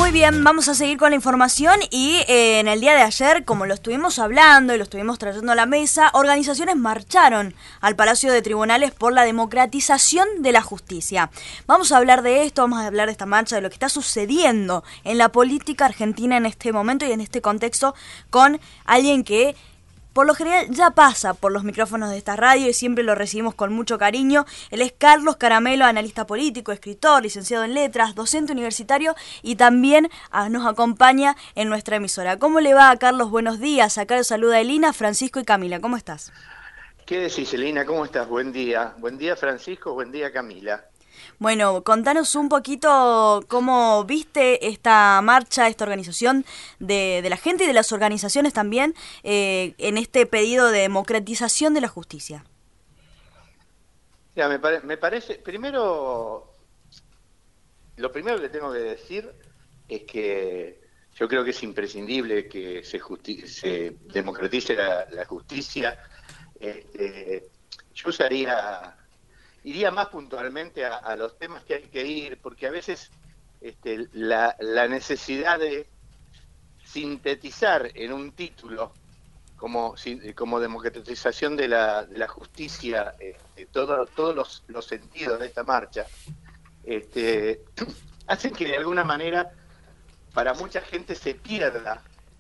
Muy bien, vamos a seguir con la información y en el día de ayer, como lo estuvimos hablando y lo estuvimos trayendo a la mesa, organizaciones marcharon al Palacio de Tribunales por la democratización de la justicia. Vamos a hablar de esto, vamos a hablar de esta marcha, de lo que está sucediendo en la política argentina en este momento y en este contexto con alguien que por lo general ya pasa por los micrófonos de esta radio y siempre lo recibimos con mucho cariño. Él es Carlos Caramelo, analista político, escritor, licenciado en letras, docente universitario y también nos acompaña en nuestra emisora. ¿Cómo le va, Carlos? Buenos días. Acá los saluda Elina, Francisco y Camila. ¿Cómo estás? ¿Qué decís, Elina? ¿Cómo estás? Buen día. Buen día, Francisco. Buen día, Camila. Bueno, contanos un poquito cómo viste esta marcha, esta organización de la gente y de las organizaciones también en este pedido de democratización de la justicia. Ya, me parece, lo primero que tengo que decir es que yo creo que es imprescindible que se democratice la justicia. Este, yo iría más puntualmente a los temas que hay que ir, porque a veces la necesidad de sintetizar en un título como democratización de la justicia, todos los sentidos de esta marcha, este, hacen que de alguna manera para mucha gente se pierda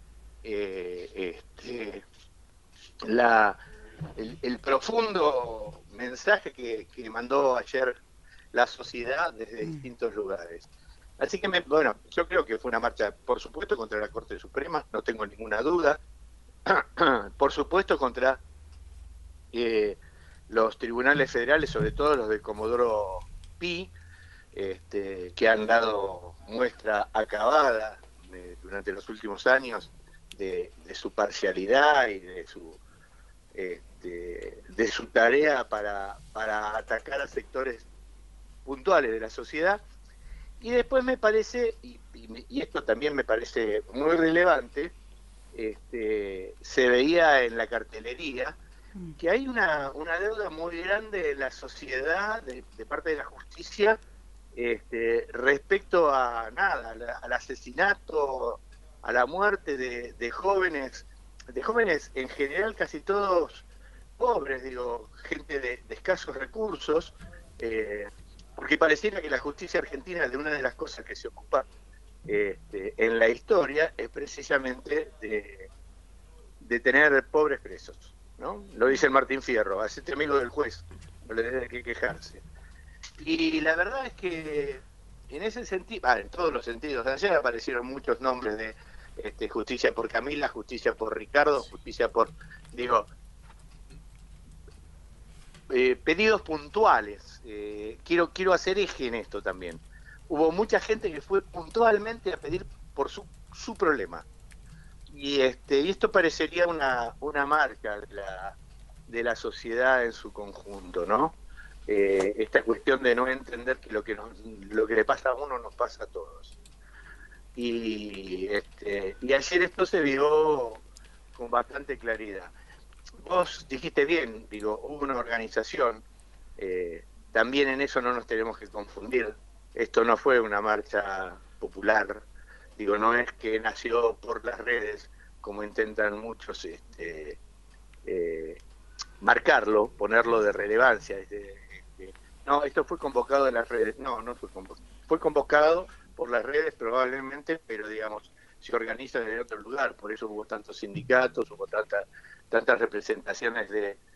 la, el profundo mensaje que mandó ayer la sociedad desde distintos lugares. Así que, bueno, yo creo que fue una marcha, por supuesto, contra la Corte Suprema, no tengo ninguna duda. Por supuesto contra los tribunales federales, sobre todo los de Comodoro Pi, que han dado muestra acabada durante los últimos años de su parcialidad y de su tarea para atacar a sectores puntuales de la sociedad. Y después me parece, y esto también me parece muy relevante, se veía en la cartelería que hay una deuda muy grande de la sociedad, de parte de la justicia, respecto a nada, al asesinato, a la muerte de jóvenes en general, casi todos pobres, digo, gente de escasos recursos, porque pareciera que la justicia argentina, de una de las cosas que se ocupa en la historia, es precisamente de tener pobres presos, ¿no? Lo dice el Martín Fierro, hacete amigo del juez, no le des de qué quejarse. Y la verdad es que en ese sentido, en todos los sentidos, ayer aparecieron muchos nombres de justicia por Camila, justicia por Ricardo, justicia por, digo, pedidos puntuales. Quiero hacer eje en esto también. Hubo mucha gente que fue puntualmente a pedir por su problema. Y esto parecería una marca de la sociedad en su conjunto, ¿no? Esta cuestión de no entender que lo que le pasa a uno nos pasa a todos. Y ayer esto se vio con bastante claridad. Vos dijiste bien, digo, hubo una organización, también en eso no nos tenemos que confundir. Esto no fue una marcha popular, digo, no es que nació por las redes, como intentan muchos marcarlo, ponerlo de relevancia. No, esto fue convocado en las redes. No fue convocado por las redes probablemente, pero digamos, se organiza en otro lugar, por eso hubo tantos sindicatos, hubo tantas representaciones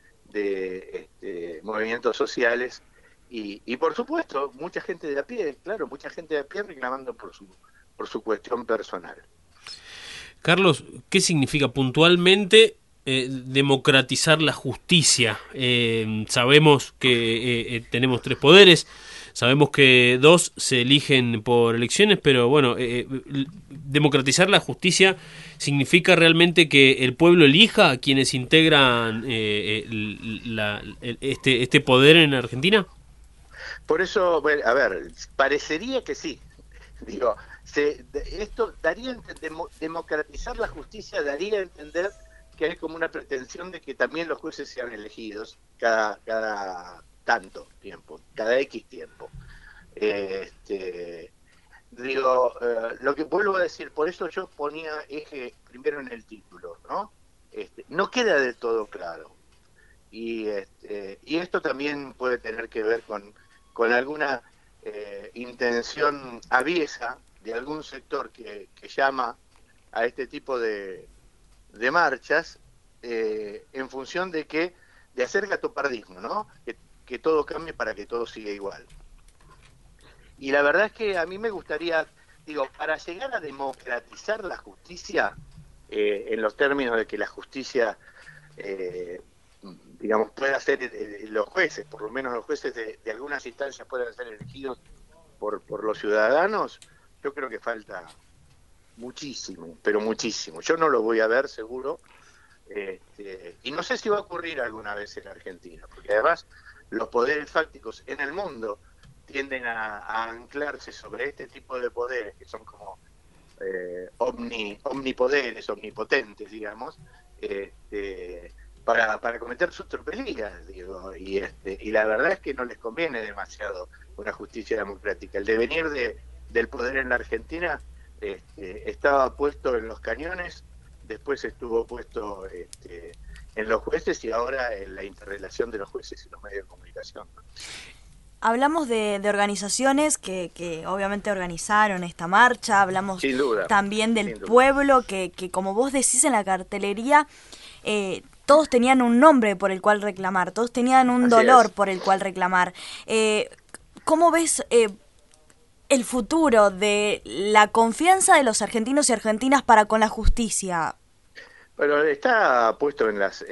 de movimientos sociales y por supuesto mucha gente de a pie, claro, mucha gente de a pie reclamando por su cuestión personal. Carlos, ¿qué significa puntualmente democratizar la justicia? Sabemos que tenemos tres poderes, sabemos que dos se eligen por elecciones, pero bueno, democratizar la justicia significa realmente que el pueblo elija a quienes integran este poder en Argentina. Por eso, bueno, a ver, parecería que sí. Digo, esto daría democratizar la justicia daría a entender que hay como una pretensión de que también los jueces sean elegidos cada tanto tiempo, cada X tiempo. De digo, lo que vuelvo a decir, por eso yo ponía eje primero en el título, ¿no? No queda del todo claro. Y esto también puede tener que ver con alguna intención aviesa de algún sector que llama a este tipo de marchas en función de hacer gatopardismo, ¿no? Que todo cambie para que todo siga igual. Y la verdad es que a mí me gustaría, digo, para llegar a democratizar la justicia, en los términos de que la justicia, digamos, pueda ser los jueces, por lo menos los jueces de algunas instancias puedan ser elegidos por los ciudadanos, yo creo que falta muchísimo, pero muchísimo. Yo no lo voy a ver seguro, y no sé si va a ocurrir alguna vez en Argentina, porque además los poderes fácticos en el mundo tienden a anclarse sobre este tipo de poderes que son como omnipoderes, omnipotentes, digamos, para cometer sus tropelías, digo, y la verdad es que no les conviene demasiado una justicia democrática. El devenir del poder en la Argentina estaba puesto en los cañones, después estuvo puesto en los jueces y ahora en la interrelación de los jueces y los medios de comunicación. Hablamos de organizaciones que obviamente organizaron esta marcha, hablamos Sin duda, también del sin duda. pueblo que como vos decís en la cartelería, todos tenían un nombre por el cual reclamar, todos tenían un Así dolor es. por el cual reclamar. ¿Cómo ves el futuro de la confianza de los argentinos y argentinas para con la justicia? Pero está puesto en las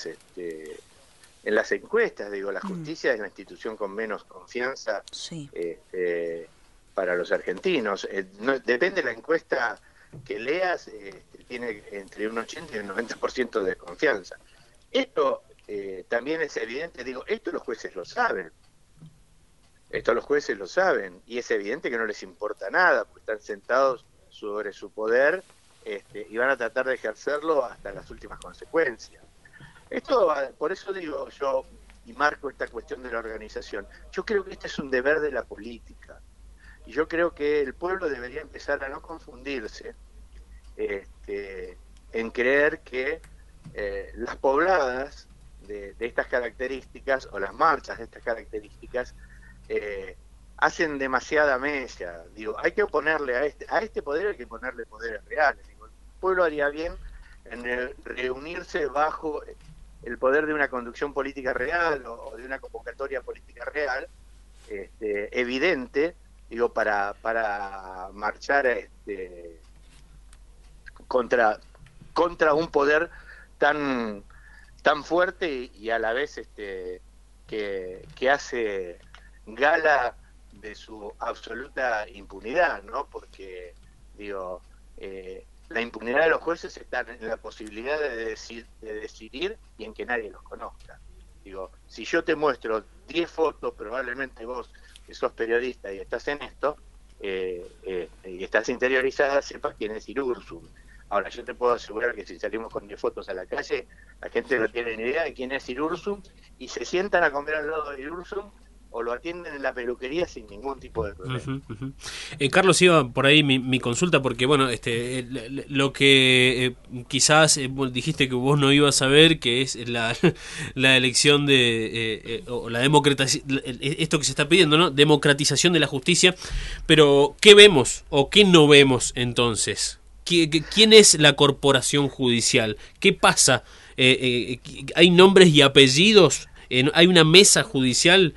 encuestas, digo, la justicia es la institución con menos confianza Sí. para los argentinos. Depende de la encuesta que leas, tiene entre un 80 y un 90% de desconfianza. Esto también es evidente, digo, esto los jueces lo saben. Esto los jueces lo saben, y es evidente que no les importa nada, porque están sentados sobre su poder y van a tratar de ejercerlo hasta las últimas consecuencias. Esto, por eso digo yo, y marco esta cuestión de la organización, yo creo que este es un deber de la política, y yo creo que el pueblo debería empezar a no confundirse en creer que las pobladas de estas características, o las marchas de estas características, hacen demasiada mella. Digo, hay que oponerle a este poder, hay que ponerle poderes reales. Digo, el pueblo haría bien en reunirse bajo el poder de una conducción política real o de una convocatoria política real, evidente, digo, para marchar contra un poder tan fuerte y a la vez que hace gala de su absoluta impunidad, ¿no? Porque, digo, la impunidad de los jueces está en la posibilidad de decidir y en que nadie los conozca. Digo, si yo te muestro 10 fotos, probablemente vos, que sos periodista y estás en esto, y estás interiorizada, sepas quién es Irursum. Ahora, yo te puedo asegurar que si salimos con 10 fotos a la calle, la gente no tiene ni idea de quién es Irursum y se sientan a comer al lado de Irursum o lo atienden en la peluquería sin ningún tipo de problema. Carlos, iba por ahí mi consulta porque, bueno, lo que quizás dijiste que vos no ibas a ver, que es la elección o la democratización, esto que se está pidiendo, ¿no? Democratización de la justicia, pero ¿qué vemos o qué no vemos entonces? ¿Quién es la corporación judicial? ¿Qué pasa? ¿Hay nombres y apellidos? ¿Hay una mesa judicial?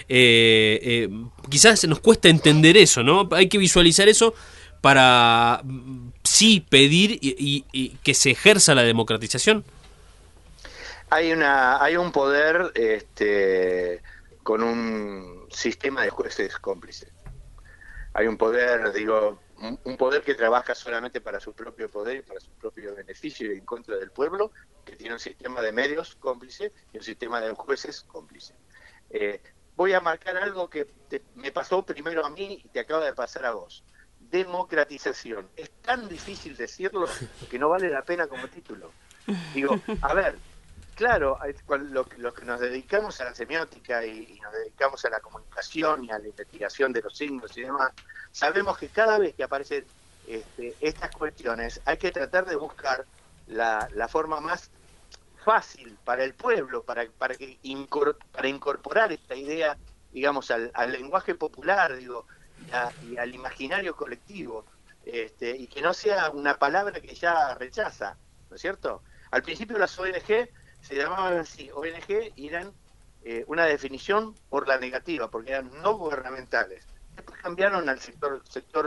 Quizás nos cuesta entender eso, ¿no? Hay que visualizar eso para sí pedir y que se ejerza la democratización. Hay un poder con un sistema de jueces cómplices. Hay un poder, digo, un poder que trabaja solamente para su propio poder y para su propio beneficio y en contra del pueblo, que tiene un sistema de medios cómplices y un sistema de jueces cómplices. Voy a marcar algo que me pasó primero a mí y te acaba de pasar a vos. Democratización. Es tan difícil decirlo que no vale la pena como título. Digo, a ver, claro, los que nos dedicamos a la semiótica y nos dedicamos a la comunicación y a la investigación de los signos y demás, sabemos que cada vez que aparecen estas cuestiones hay que tratar de buscar la forma más fácil para el pueblo, para incorporar esta idea, digamos, al lenguaje popular, digo, y al imaginario colectivo, y que no sea una palabra que ya rechaza, ¿no es cierto? Al principio las ONG se llamaban así, ONG, y eran una definición por la negativa, porque eran no gubernamentales. Después cambiaron al sector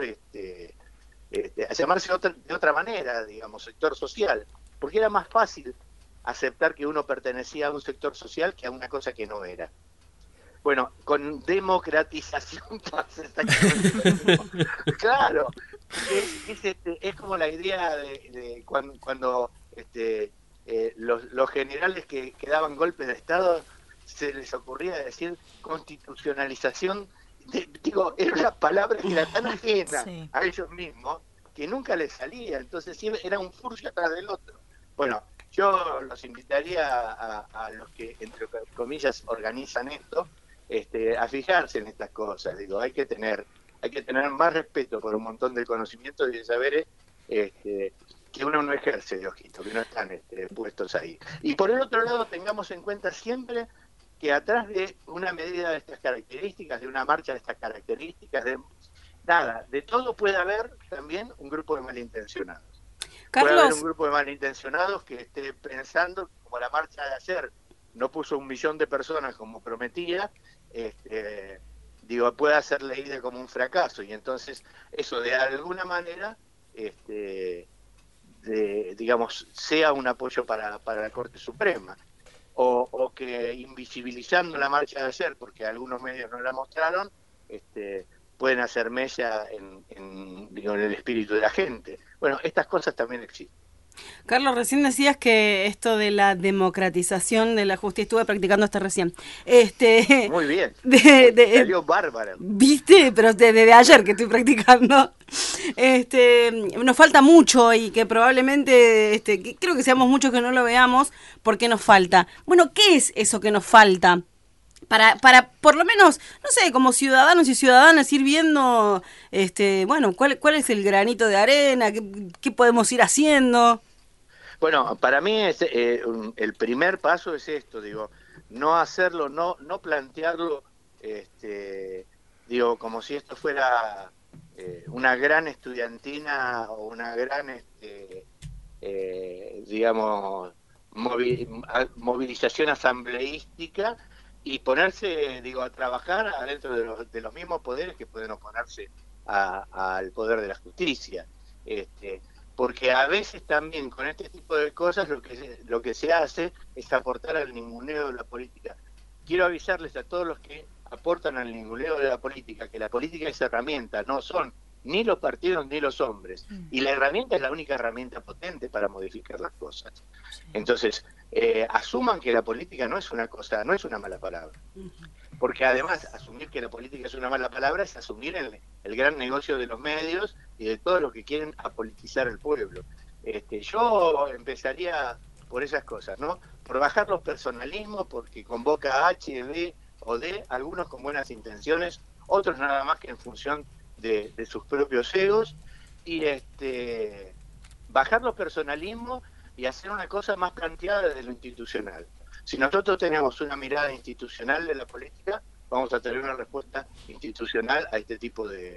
a llamarse de otra manera, digamos, sector social, porque era más fácil aceptar que uno pertenecía a un sector social que a una cosa que no era. Bueno, con democratización pasa exactamente lo mismo. Claro, es como la idea de cuando los generales que daban golpes de Estado se les ocurría decir constitucionalización. Digo, era una palabra que era tan ajena Sí. a ellos mismos que nunca les salía, entonces siempre era un furcio atrás del otro. Bueno, yo los invitaría a los que, entre comillas, organizan esto, a fijarse en estas cosas. Digo, hay que tener más respeto por un montón de conocimientos y de saberes que uno no ejerce de ojito, que no están puestos ahí. Y por el otro lado, tengamos en cuenta siempre que atrás de una medida de estas características, de una marcha de estas características, de todo puede haber también un grupo de malintencionados. Puede haber un grupo de malintencionados que esté pensando, como la marcha de ayer no puso 1 millón de personas como prometía, puede ser leída como un fracaso, y entonces eso de alguna manera digamos, sea un apoyo para la Corte Suprema, o que invisibilizando la marcha de ayer, porque algunos medios no la mostraron, pueden hacer mella en el espíritu de la gente. Bueno, estas cosas también existen. Carlos, recién decías que esto de la democratización de la justicia, estuve practicando hasta recién. Muy bien. Salió bárbaro. ¿Viste? Pero desde ayer que estoy practicando. Nos falta mucho y que probablemente, creo que seamos muchos que no lo veamos porque nos falta. Bueno, ¿qué es eso que nos falta? Para por lo menos, no sé, como ciudadanos y ciudadanas ir viendo, cuál es el granito de arena, qué podemos ir haciendo. Bueno, para mí el primer paso es esto, digo, no hacerlo, no plantearlo, como si esto fuera una gran estudiantina o una gran, movilización asambleística, y ponerse, a trabajar adentro de los mismos poderes que pueden oponerse al poder de la justicia. Porque a veces también con este tipo de cosas lo que se hace es aportar al ninguneo de la política. Quiero avisarles a todos los que aportan al ninguneo de la política que la política es herramienta, no son ni los partidos ni los hombres. Y la herramienta es la única herramienta potente para modificar las cosas. Entonces, asuman que la política no es una cosa, no es una mala palabra. Porque además, asumir que la política es una mala palabra es asumir el gran negocio de los medios y de todos los que quieren apolitizar el pueblo. Yo empezaría por esas cosas, ¿no? Por bajar los personalismos, porque convoca a H, B o D, algunos con buenas intenciones, otros nada más que en función de sus propios egos, y bajar los personalismos y hacer una cosa más planteada desde lo institucional. Si nosotros tenemos una mirada institucional de la política, vamos a tener una respuesta institucional a este tipo de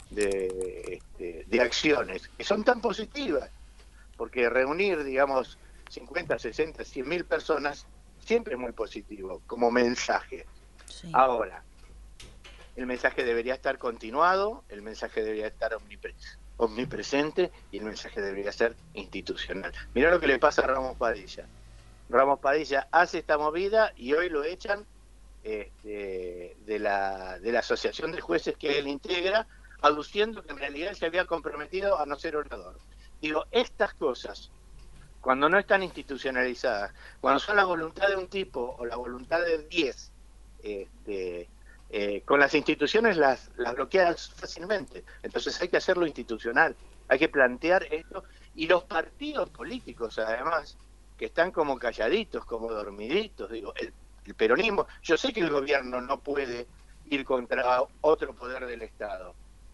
acciones, que son tan positivas, porque reunir, 50, 60, 100.000 personas siempre es muy positivo como mensaje. Sí. Ahora, el mensaje debería estar continuado, el mensaje debería estar omnipresente, y el mensaje debería ser institucional. Mirá lo que le pasa a Ramos Padilla. Ramos Padilla hace esta movida y hoy lo echan de la asociación de jueces que él integra, aduciendo que en realidad se había comprometido a no ser orador. Digo, estas cosas, cuando no están institucionalizadas, cuando son la voluntad de un tipo o la voluntad de 10, con las instituciones las bloqueas fácilmente. Entonces hay que hacerlo institucional, hay que plantear esto, y los partidos políticos además que están como calladitos, como dormiditos. Digo, el peronismo, yo sé que el gobierno no puede ir contra otro poder del Estado,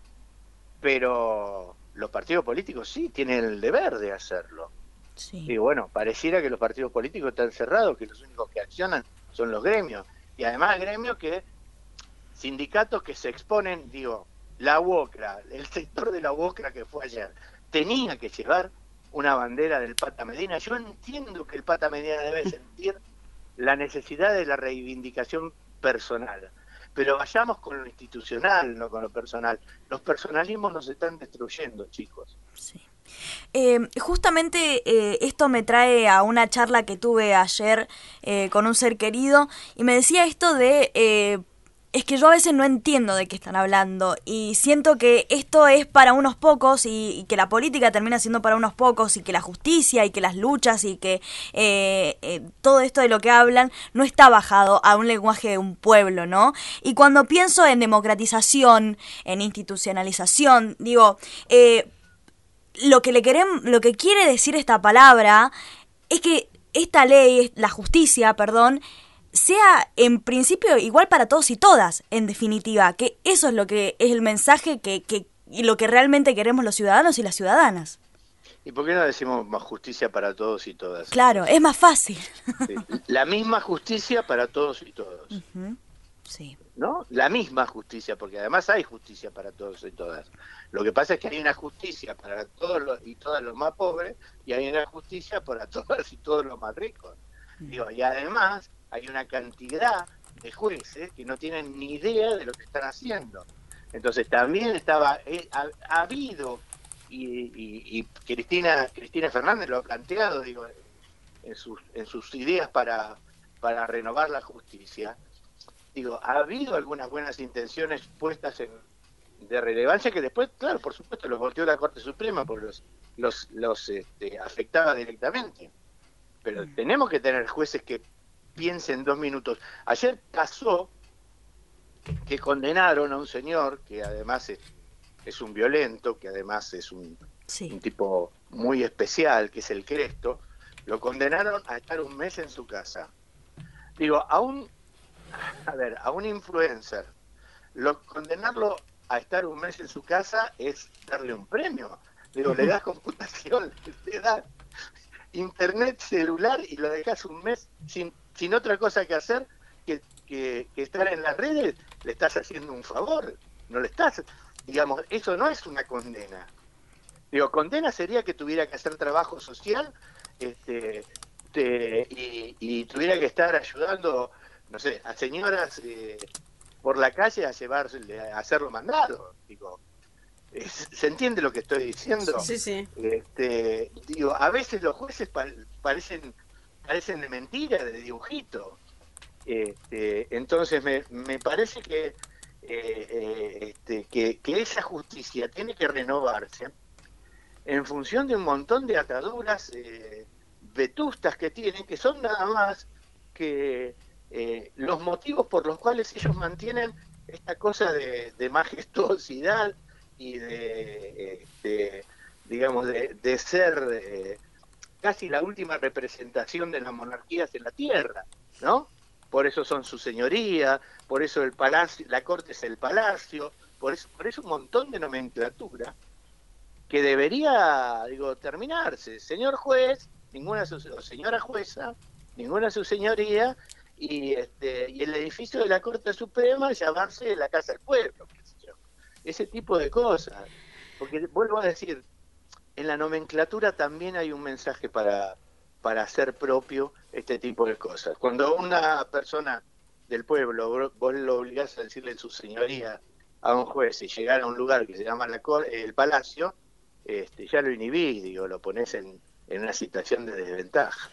pero los partidos políticos sí tienen el deber de hacerlo. Sí. Y bueno, pareciera que los partidos políticos están cerrados, que los únicos que accionan son los gremios. Y además gremios sindicatos que se exponen, digo, la UOCRA, el sector de la UOCRA que fue ayer, tenía que llevar una bandera del Pata Medina. Yo entiendo que el Pata Medina debe sentir la necesidad de la reivindicación personal, pero vayamos con lo institucional, no con lo personal. Los personalismos nos están destruyendo, chicos. Sí. Justamente esto me trae a una charla que tuve ayer con un ser querido y me decía esto de es que yo a veces no entiendo de qué están hablando y siento que esto es para unos pocos y que la política termina siendo para unos pocos y que la justicia y que las luchas y que todo esto de lo que hablan no está bajado a un lenguaje de un pueblo, ¿no? Y cuando pienso en democratización, en institucionalización, digo, lo que quiere decir esta palabra es que esta ley, la justicia, perdón, sea en principio igual para todos y todas, en definitiva, que eso es lo que es el mensaje y lo que realmente queremos los ciudadanos y las ciudadanas. ¿Y por qué no decimos más justicia para todos y todas? Claro, es más fácil. Sí, la misma justicia para todos y todos. Uh-huh. Sí. ¿No? La misma justicia, porque además hay justicia para todos y todas. Lo que pasa es que hay una justicia para todos y todas los más pobres y hay una justicia para todas y todos los más ricos. Digo, y además hay una cantidad de jueces que no tienen ni idea de lo que están haciendo. Entonces también ha habido, y Cristina Fernández lo ha planteado, digo, en sus ideas para renovar la justicia. Digo, ha habido algunas buenas intenciones puestas de relevancia que después, claro, por supuesto, los volteó la Corte Suprema porque los afectaba directamente. Pero tenemos que tener jueces que piensen 2 minutos. Ayer pasó que condenaron a un señor que además es un violento, que además es un tipo muy especial, que es el Cresto. Lo condenaron a estar 1 mes en su casa. Digo, a un influencer, condenarlo a estar 1 mes en su casa es darle un premio. Digo, le das computación, le das internet, celular y lo dejas 1 mes sin otra cosa que hacer que estar en las redes. Le estás haciendo un favor, no le estás, digamos, eso no es una condena. Digo, condena sería que tuviera que hacer trabajo social y tuviera que estar ayudando, no sé, a señoras por la calle a hacerlo mandado. Digo, ¿se entiende lo que estoy diciendo? Sí, sí. Digo, a veces los jueces parecen de mentira, de dibujito. Entonces me parece que esa justicia tiene que renovarse en función de un montón de ataduras vetustas que tienen, que son nada más que los motivos por los cuales ellos mantienen esta cosa de majestuosidad y digamos, de ser casi la última representación de las monarquías en la tierra, ¿no? Por eso son su señoría, por eso el palacio, la corte es el palacio, por eso un montón de nomenclatura que debería, digo, terminarse. Señor juez, o señora jueza, ninguna su señoría, y el edificio de la Corte Suprema llamarse la Casa del Pueblo, qué sé yo. Ese tipo de cosas. Porque vuelvo a decir, en la nomenclatura también hay un mensaje para hacer propio este tipo de cosas. Cuando una persona del pueblo, vos lo obligás a decirle su señoría a un juez y llegar a un lugar que se llama el Palacio, ya lo inhibís, digo, lo pones en una situación de desventaja.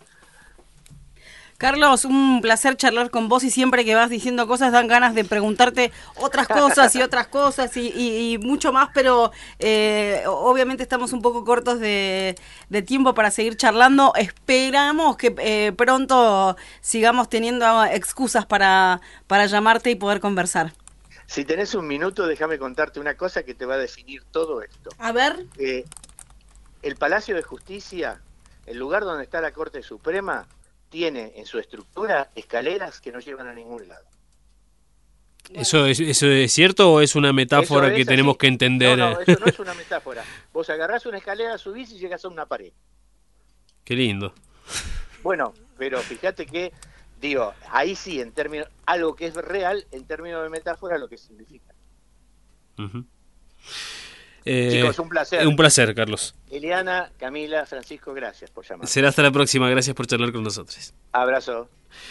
Carlos, un placer charlar con vos y siempre que vas diciendo cosas dan ganas de preguntarte otras cosas y mucho más, pero obviamente estamos un poco cortos de tiempo para seguir charlando. Esperamos que pronto sigamos teniendo excusas para llamarte y poder conversar. Si tenés 1 minuto, déjame contarte una cosa que te va a definir todo esto. A ver. El Palacio de Justicia El lugar donde está la Corte Suprema tiene en su estructura escaleras que no llevan a ningún lado. ¿Eso es cierto o es una metáfora Eso que es tenemos así. que entender? No, eso no es una metáfora. Vos agarrás una escalera, subís y llegas a una pared. Qué lindo. Bueno, pero fíjate que, digo, ahí sí, en términos, algo que es real, en términos de metáfora, lo que significa. Ujú. Chicos, un placer. Un placer, Carlos. Eliana, Camila, Francisco, gracias por llamar. Será hasta la próxima. Gracias por charlar con nosotros. Abrazo.